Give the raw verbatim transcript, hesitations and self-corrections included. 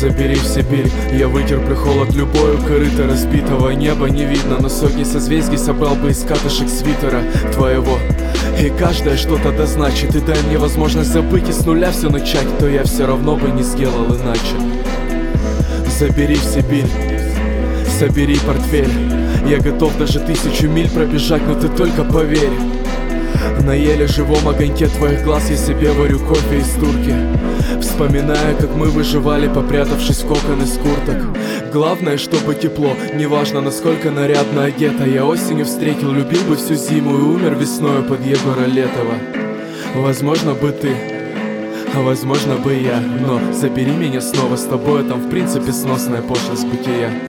забери в Сибирь. Я вытерплю холод любою, корыто разбитого неба не видно, но сотни созвездий собрал бы из катышек свитера твоего. И каждое что-то да значит. И дай мне возможность забыть и с нуля все начать, то я все равно бы не сделал иначе. Забери в Сибирь, собери портфель. Я готов даже тысячу миль пробежать, но ты только поверь. На еле живом огоньке твоих глаз я себе варю кофе из турки, вспоминая, как мы выживали, попрятавшись в кокон из курток. Главное, чтобы тепло, неважно, насколько нарядно одета. Я осенью встретил, любил бы всю зиму и умер весною под Егора Летова. Возможно бы ты, а возможно бы я, но забери меня снова с тобой, там в принципе сносная пошлость бытия.